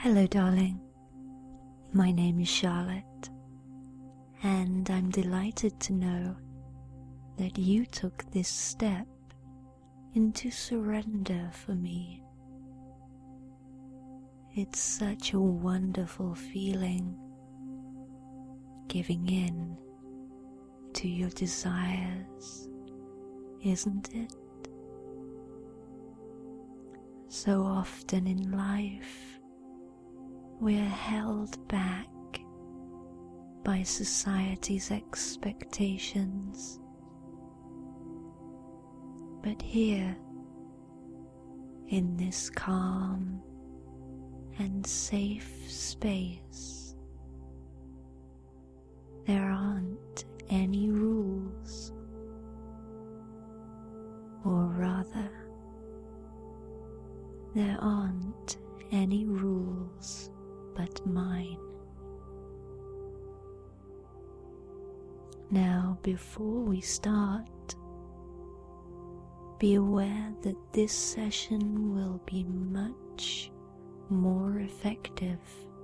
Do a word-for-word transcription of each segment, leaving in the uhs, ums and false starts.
Hello, darling. My name is Charlotte, and I'm delighted to know that you took this step into surrender for me. It's such a wonderful feeling, giving in to your desires, isn't it? So often in life, we are held back by society's expectations. But here, in this calm and safe space, there aren't any rules, or rather, there aren't any rules but mine. Now, before we start, be aware that this session will be much more effective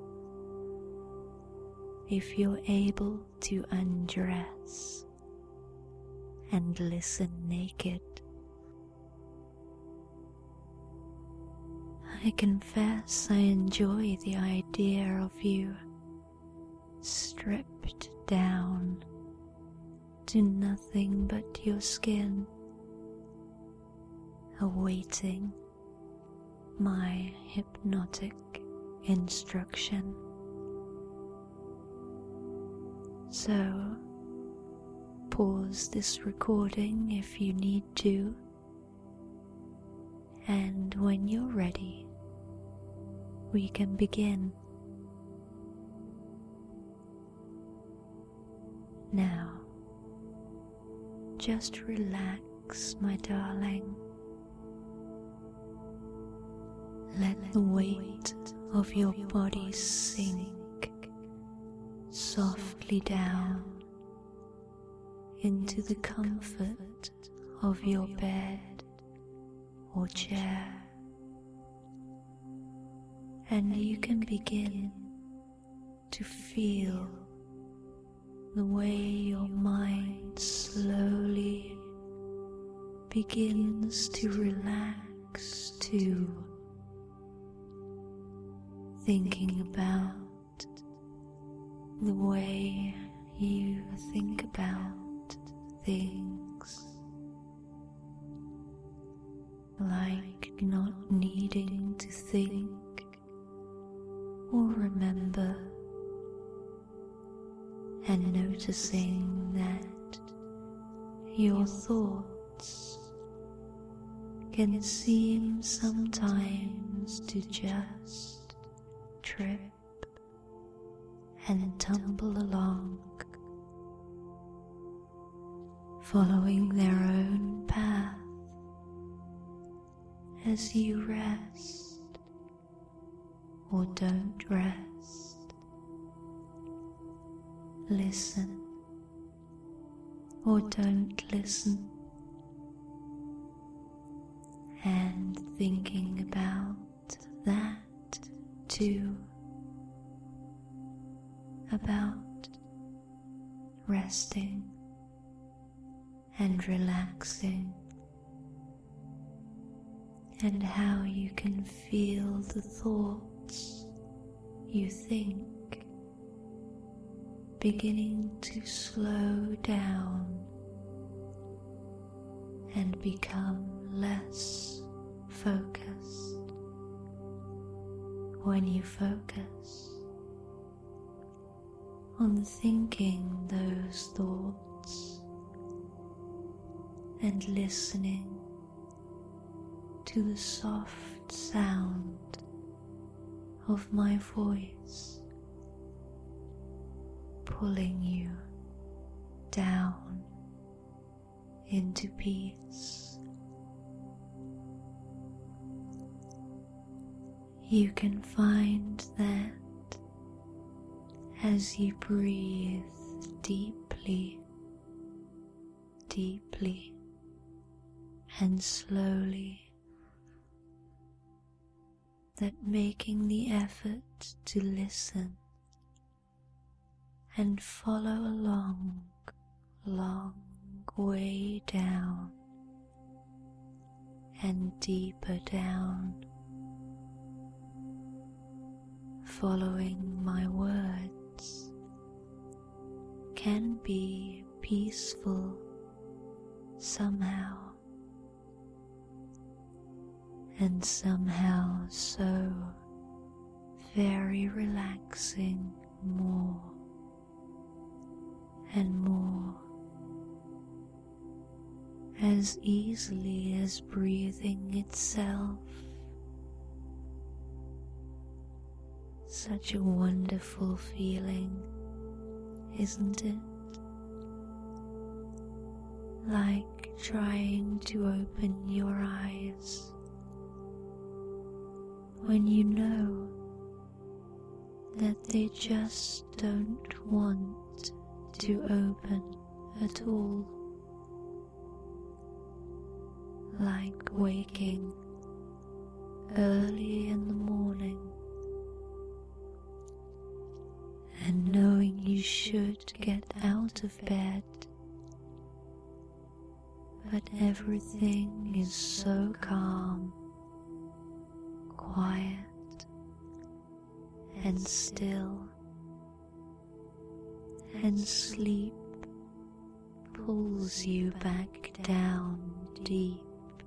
if you're able to undress and listen naked. I confess I enjoy the idea of you stripped down to nothing but your skin, awaiting my hypnotic instruction. So, pause this recording if you need to, and when you're ready, we can begin. Now, just relax, my darling. Let the weight of your body sink softly down into the comfort of your bed or chair, and you can begin to feel the way your mind slowly begins to relax too, thinking about the way you think about things, like not needing to think or remember, and noticing that your thoughts can seem sometimes to just trip and tumble along, following their own path as you rest or don't rest. Listen or don't listen, and thinking about that too, about resting and relaxing, and how you can feel the thoughts you think beginning to slow down and become less focused when you focus on thinking those thoughts and listening to the soft sound of my voice pulling you down into peace. You can find that as you breathe deeply, deeply and slowly, that making the effort to listen and follow a long, long way down and deeper down, following my words, can be peaceful somehow, and somehow so very relaxing more and more, as easily as breathing itself. Such a wonderful feeling, isn't it? Like trying to open your eyes when you know that they just don't want to open at all. Like waking early in the morning and knowing you should get out of bed, but everything is so calm, quiet, and still, and sleep pulls you back down deep,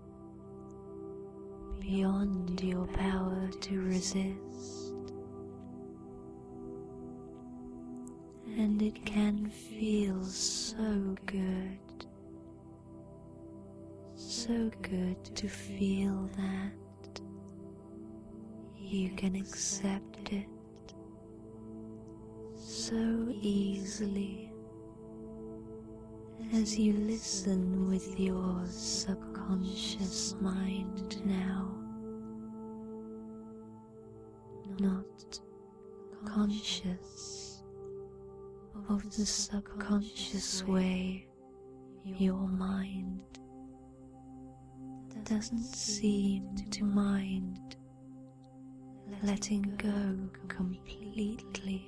beyond your power to resist, and it can feel so good, so good to feel that you can accept it so easily as you listen with your subconscious mind now, not conscious of the subconscious way your mind doesn't seem to mind letting go completely.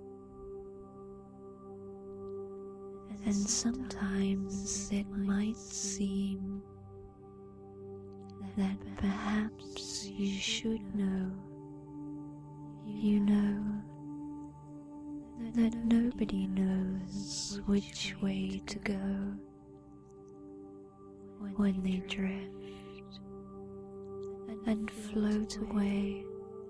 And sometimes it might seem that perhaps you should know, you know, that nobody knows which way to go when they drift and float away,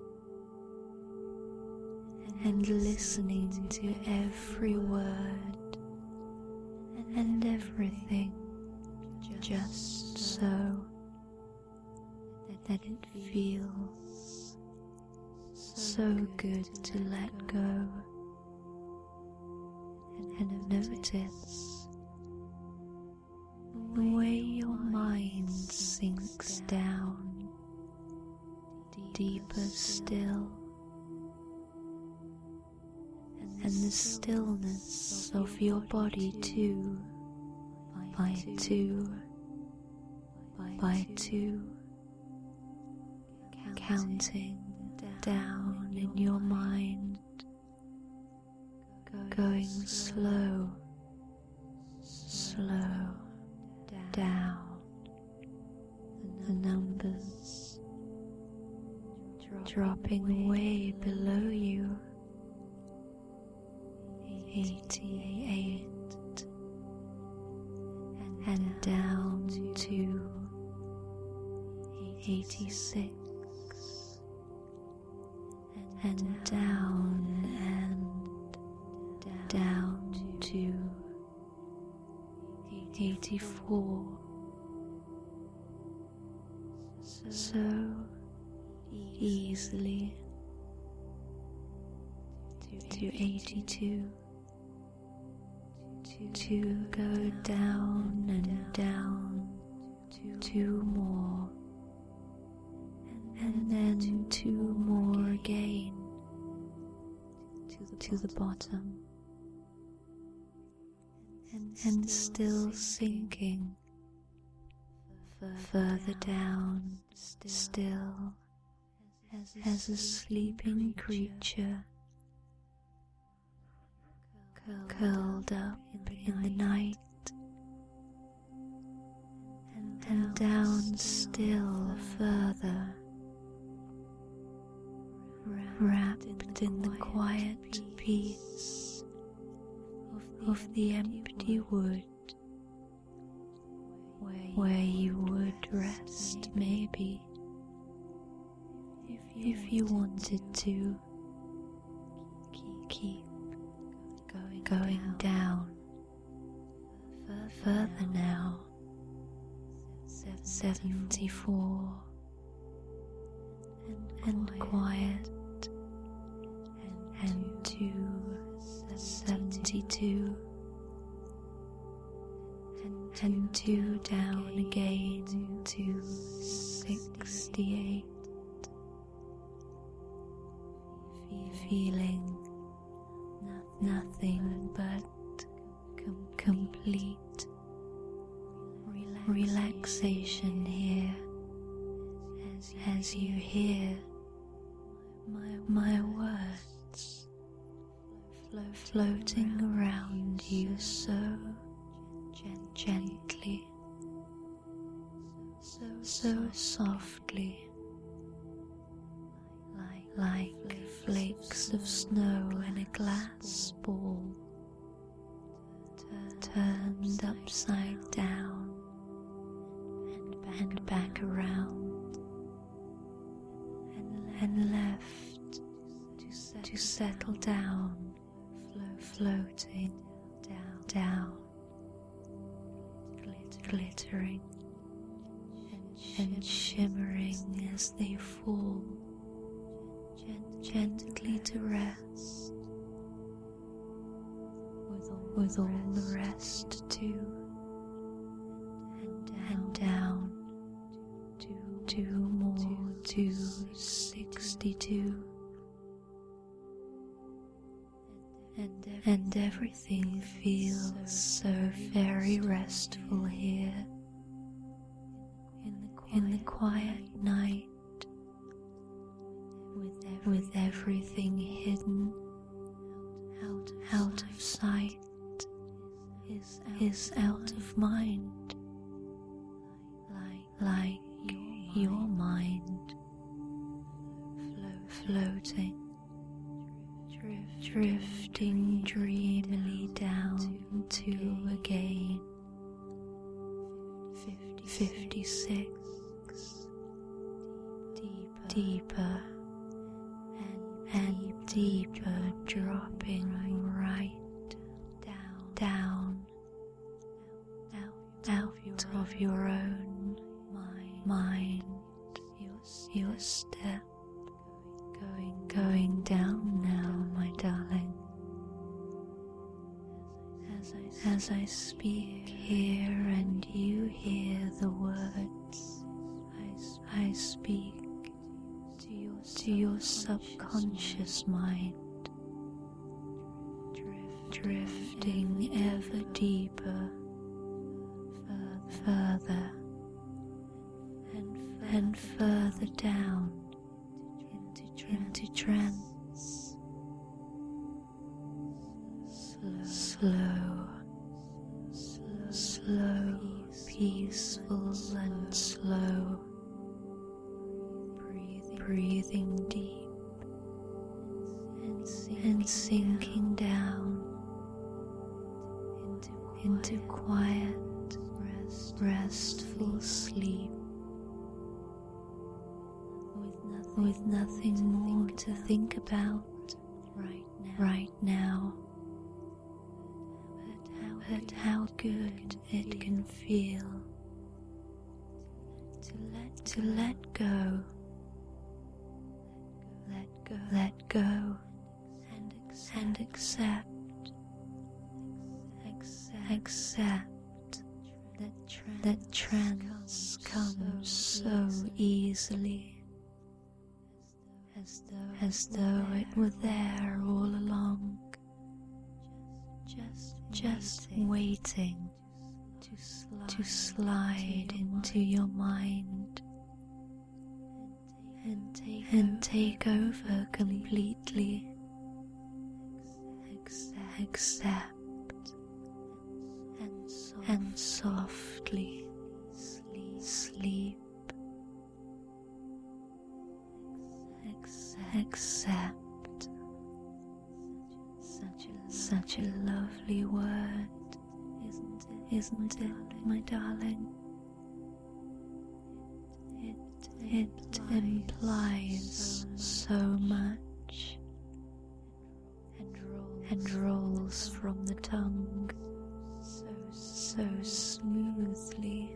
and listening to every word and everything just so that it feels so good to let go and notice the way your mind sinks down deeper still, and the stillness of your body too, by two, by two, counting down in your mind, going slow, slow down the numbers, dropping way below you. eighty-eight, and down to eighty-six, and down and down to eighty-four, so easily to eighty-two, to go down and down, two more, and then two more again, to the bottom, and still sinking further down still, as a sleeping creature curled up in the night, and down still further, wrapped in the quiet peace of the empty wood, where you would rest maybe if you wanted to. Keep going down further now. Seventy-four, and quiet, and two, seventy-two, and two down again to sixty-eight, feeling nothing but complete relaxation here as you hear my words floating around you so gently, so softly, like flakes of snow in a glass ball turned upside down and back around and left to settle down, floating down, glittering and shimmering as they fall gently to rest, with all the rest too, and down two more to sixty-two, and everything feels so very restful here in the quiet night, with everything hidden, out of sight, is out of mind, like your mind, floating, drifting dreamily down to again fifty-six, deeper and deeper, dropping right down out of your own mind, your step going down now, my darling. As I speak here and you hear the words I speak to your subconscious mind, drifting ever deeper, further and further down into trance, slow, slow, peaceful and slow, breathing deep and sinking down into quiet, restful sleep, with nothing more to think about right now, but how good it can feel to let go, let go, and accept, accept that trance comes so easily, as though it were there all along, just waiting to slide into your mind and take over completely. Accept and softly sleep. Accept. Such a lovely word, isn't it, my darling? It implies so much and rolls from the tongue so smoothly.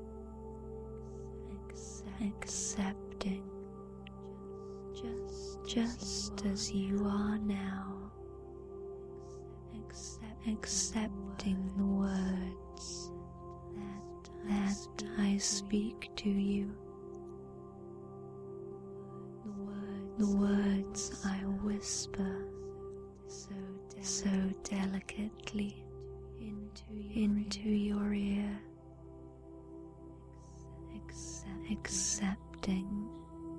Accepting just as you are now. Accepting the words that I speak to you, the words I whisper so delicately into your ear. Accepting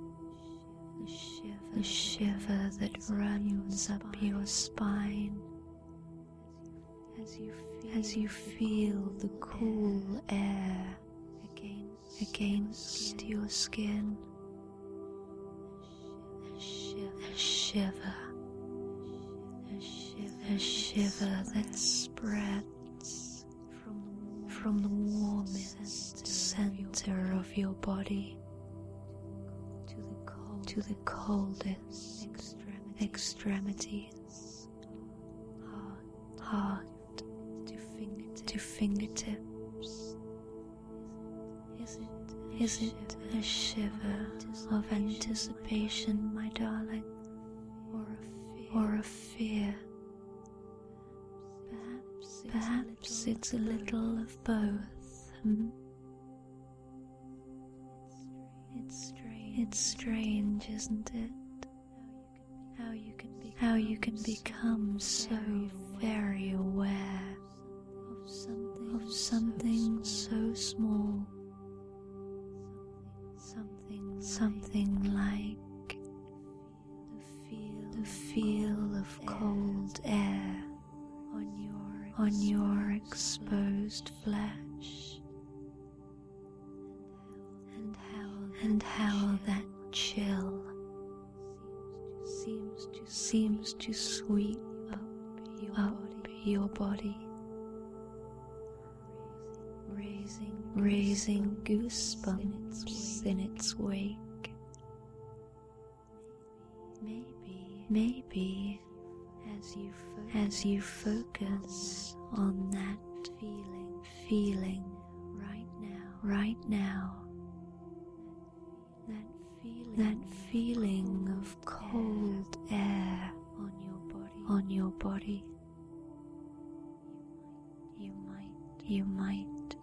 the shiver that runs up your spine as you feel the cool air against your skin. A shiver, a shiver that spreads from the warmest center of your body to the coldest extremities, heart to fingertips. Is it a shiver of anticipation, my darling, or a fear? Perhaps it's a little of both. Hmm? It's strange, isn't it? How you can become so very aware of something so small, something like the feel of cold air on your exposed flesh, and how that chill seems to sweep up your body, raising goosebumps in its wake. Maybe as you focus on that feeling right now, that feeling of cold air on your body, you might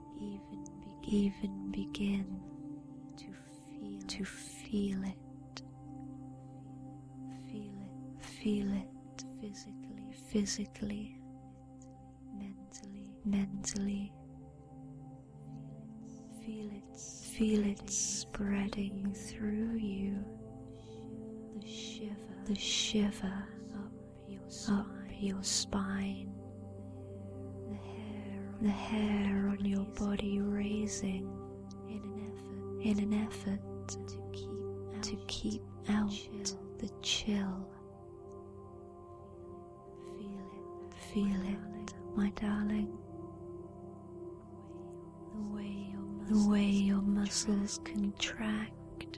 even begin to feel it, feel it physically, mentally, feel it spreading through you, the shiver up your spine, the hair on your body raising in an effort to keep out the chill. Feel it, my darling, the way your muscles contract,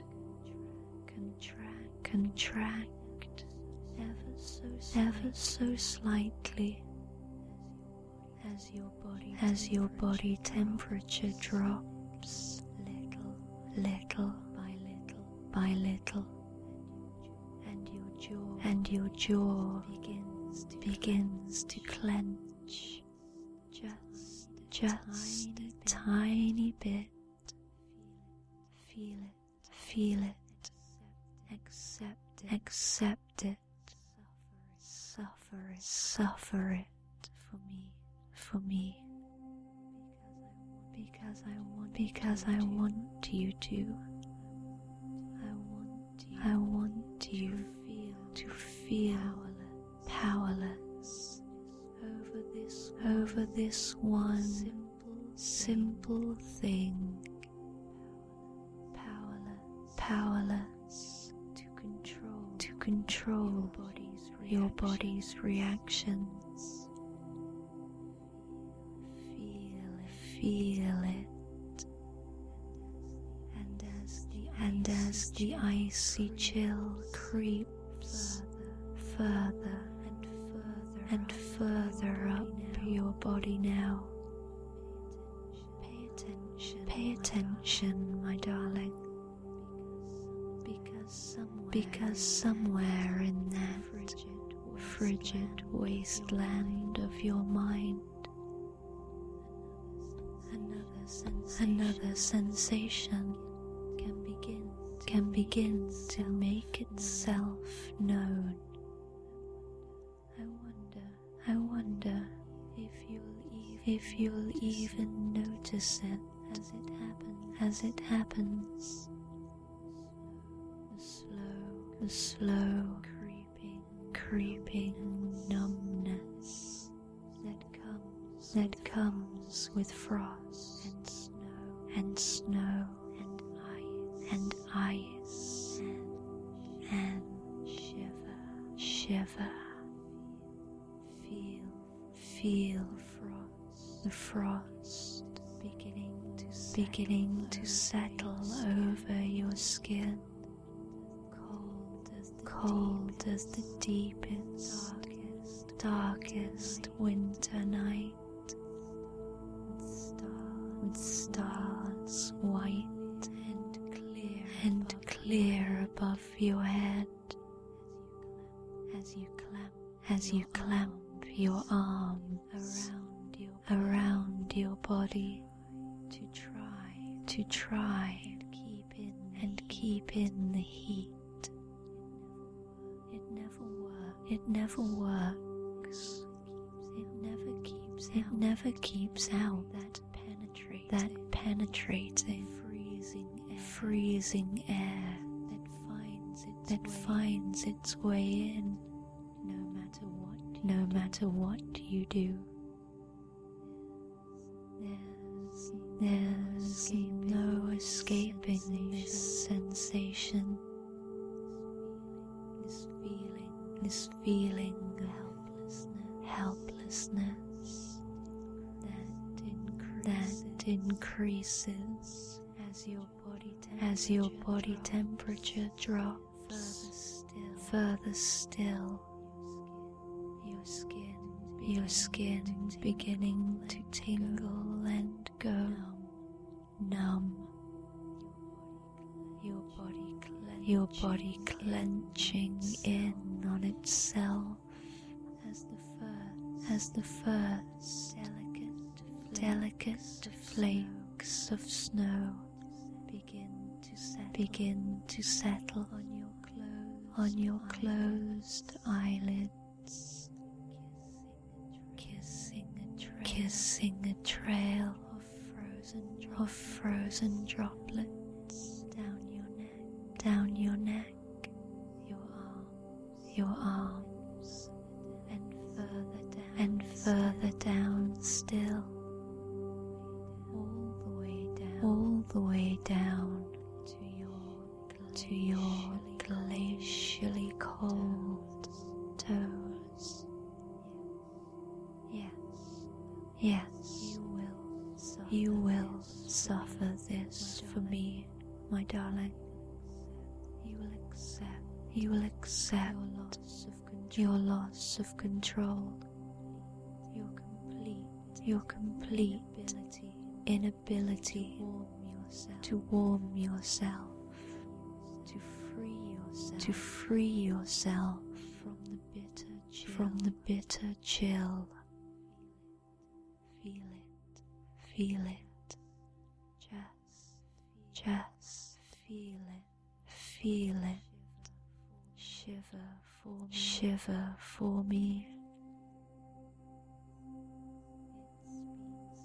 contract, ever so slightly as your body temperature drops little by little, and your jaw begins to clench just a tiny bit. Feel it, accept it, accept it, suffer it, suffer it for me, for me, because I want, because I want you to, I want you, I want you to feel powerless over this, over this one simple, simple thing. Powerless, powerless to control, to control your body's, your body's reactions. Feel it, feel it. And as the, and as the icy chill creeps further and further and further up your body now. Pay attention, pay attention, my darling, because somewhere, because somewhere in that frigid wasteland of your mind, another sensation, another sensation can begin can begin to make itself known. I wonder, I wonder if you'll even, if you'll even notice it as it happens, as it happens. The slow, the slow creeping, creeping numbness that comes, that comes with frost and snow and snow and ice and ice and, and shiver, shiver. Feel, feel frost, the frost beginning to beginning to settle over your skin. Cold as the, cold as the deepest, darkest, darkest winter night, with stars, with stars white and clear and clear above your head, as you clamp, as you clamp your arm around your around your body to try to try and keep in and keep in the heat. It never works. It never works. It never keeps. It out. never keeps out that penetrating that penetrating freezing air, freezing air that finds its that way finds in. its way in. No matter what. No matter what you do, there's, there's no escaping this sensation, this feeling, this feeling of helplessness, helplessness that increases, that increases as your body as your body temperature drops further still, further still. Your skin, your skin beginning to tingle and go numb. Your body, your body clenching in on itself as the first, as the first delicate, delicate flakes of snow begin to settle, begin to settle on your closed, on your closed eyelids. Kissing a trail of frozen, droplets, of frozen droplets down your neck, down your neck, your arms, your arms, and further down, and further down still, all the way down, all the way down to your, to your glacially cold toes. Yes, you will suffer, you will suffer this for me, my darling. You will accept, you will accept your loss of control, your complete, your complete inability to warm yourself, to free yourself, to free yourself from the bitter chill, from the bitter chill. Feel it, feel it, just, just feel it, feel it, shiver for me, shiver for me.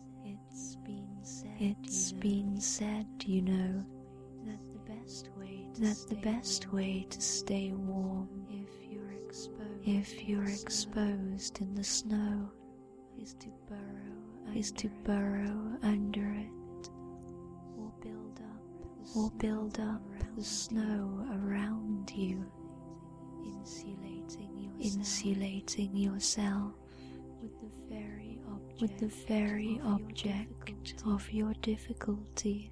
It's been said, it's been said, you know, that the best way that the best way to stay warm if you're exposed, if you're exposed in the snow is to burrow is to burrow under it, or build up or build up the snow around you, insulating yourself, insulating yourself with the very object, with the very object of your difficulty.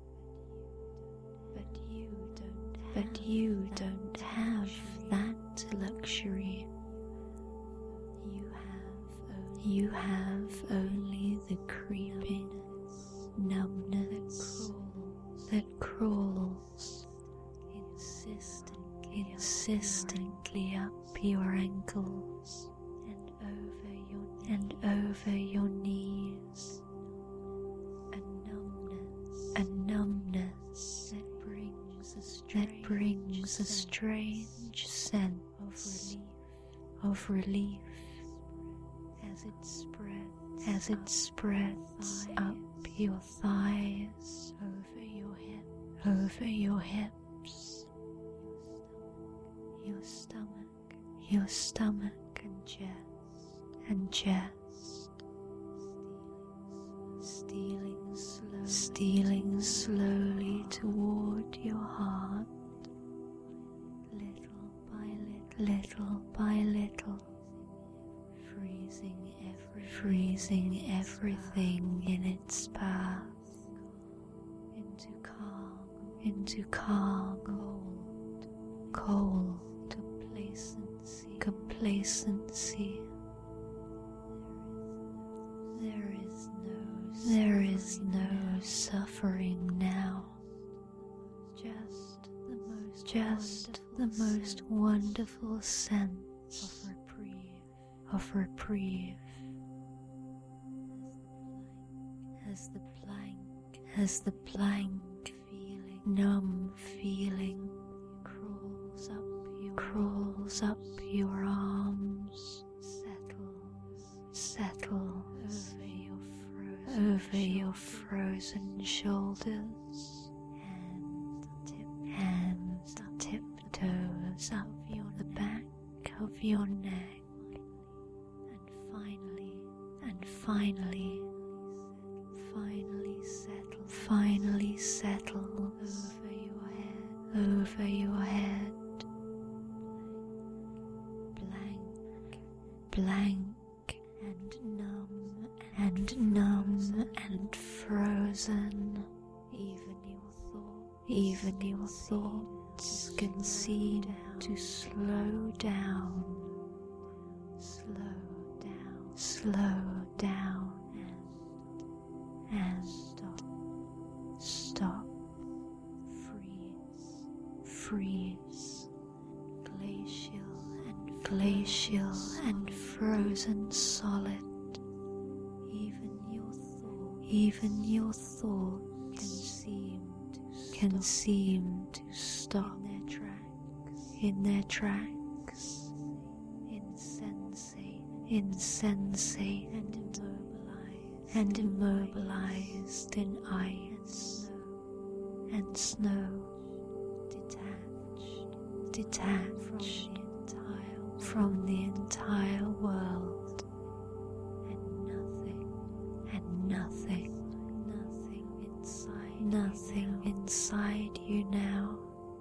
But you don't have, but you don't have that luxury. You have only, you have only the creeping numbness that crawls insistently, insistently up your ankles and over your and over your knees. A numbness, a numbness that brings a strange, that brings a strange sense of relief, of relief as it spreads, as it spreads up your thighs, over your hips, over your hips, your stomach, your stomach and chest, and chest, stealing slowly, stealing slowly toward your heart, little by little, little by little, freezing every, freezing everything in its path into calm, into calm, cold, cold complacency, complacency. There is no, there is no suffering now. Just the most, just the most wonderful sense of reprieve, of reprieve. As the blank, as the blank feeling, numb feeling crawls up your, crawls up your arms, settles, settles over your frozen, over your frozen shoulders, and tip, and tiptoes up your the back of your neck, and finally, and finally. Finally settle, finally settle over your head, over your head, blank, blank, and numb, and numb, and frozen. Even your thoughts, even your thoughts can seem to slow down, slow down, slow down. And stop, stop, freeze, freeze, glacial and glacial and frozen solid. Even your thoughts, even your thoughts can seem to can seem to stop in their tracks, in their tracks, insensate, insensate and and immobilized in ice and snow, detached, detached from the entire world, and nothing, and nothing, nothing inside, nothing inside you now,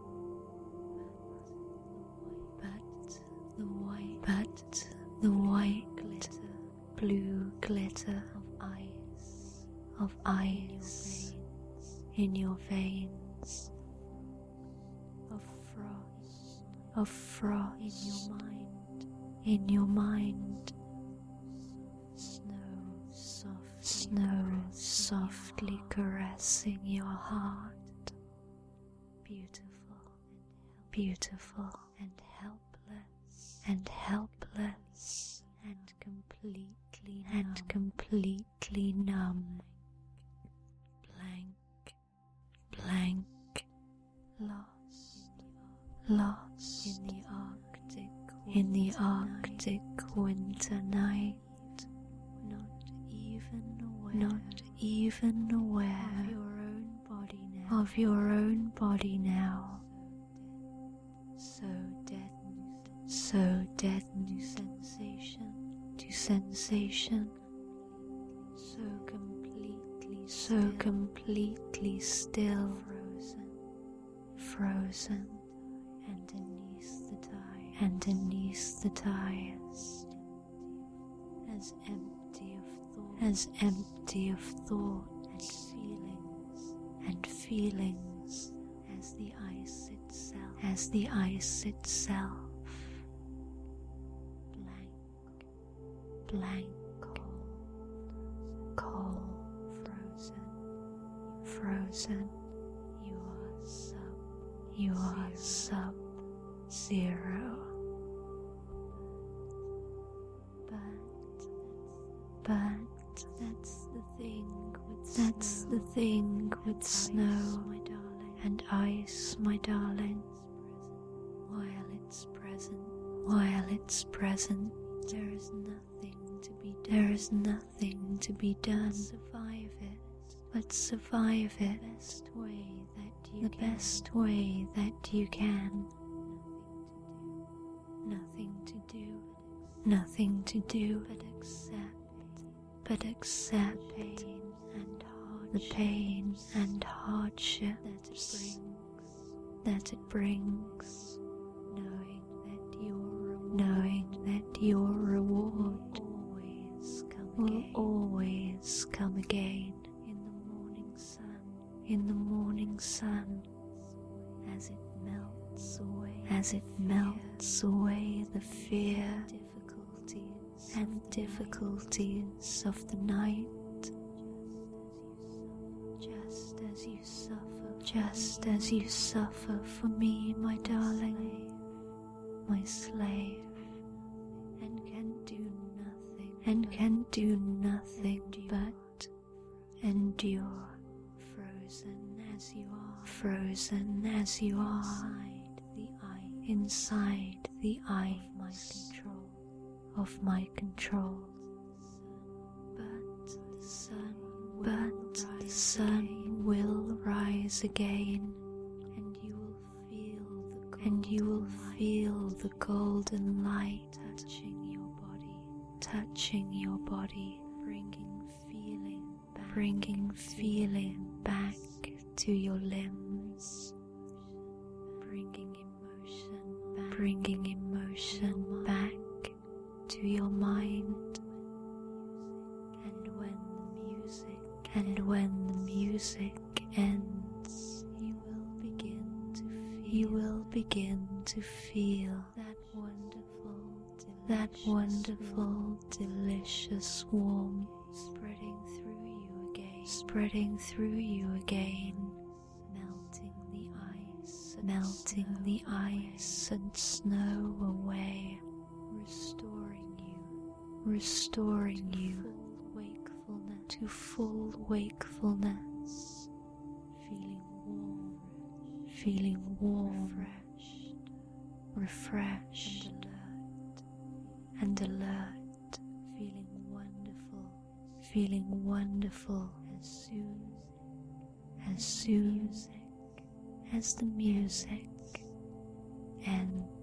but the white, but the white glitter, blue glitter of ice in your veins, of frost, of frost in your mind, in your mind, snow, soft, snow softly caressing your heart, beautiful, beautiful and helpless, and helpless, and completely, and completely numb. Blank, lost, lost in the Arctic, in the Arctic winter night, not even aware, not even aware of your own body now, of your own body now, sensation, so completely, so still, completely still, frozen, frozen, and beneath the tires, and beneath the tires, as empty of thought, as empty of thought and feelings, and feelings, as the ice itself, as the ice itself. Blank, cold, cold, frozen, frozen. You are sub, you are sub zero. But, but that's the thing with that's snow. the thing with and snow ice, my darling, and ice, my darling. While it's present, while it's present, there is nothing to be done. There is nothing to be done. Survive it, but survive it. The best way that you the can. best way that you can. Nothing to do. Nothing to do. But accept. But accept the pain and hardship. The pain and hardship that it brings. That it brings. Knowing that your knowing that your reward always come will again. always come again in the morning sun, in the morning sun, as it melts away, as it melts away the fear, difficulties, and difficulties of the night, just as you suffer, just as you suffer for me, my darling. My slave, and can do nothing, and can do nothing but endure, frozen as you are, frozen as you are, inside the ice, inside the ice of my control, of my control. But the sun, but the sun will rise again. And you will feel the golden light touching your body, touching your body, bringing feeling back, bringing feeling back to your limbs, bringing emotion back, bringing emotion back to your mind. And when the music, and when the music ends, you will begin you will begin to feel that wonderful, that wonderful, delicious warmth spreading through you again, spreading through you again, melting the ice, melting the ice and snow away, restoring you, restoring you to full wakefulness, feeling warm. Feeling warm, refreshed, refreshed and alert, and alert, feeling wonderful, feeling wonderful as soon as soon as the music ends.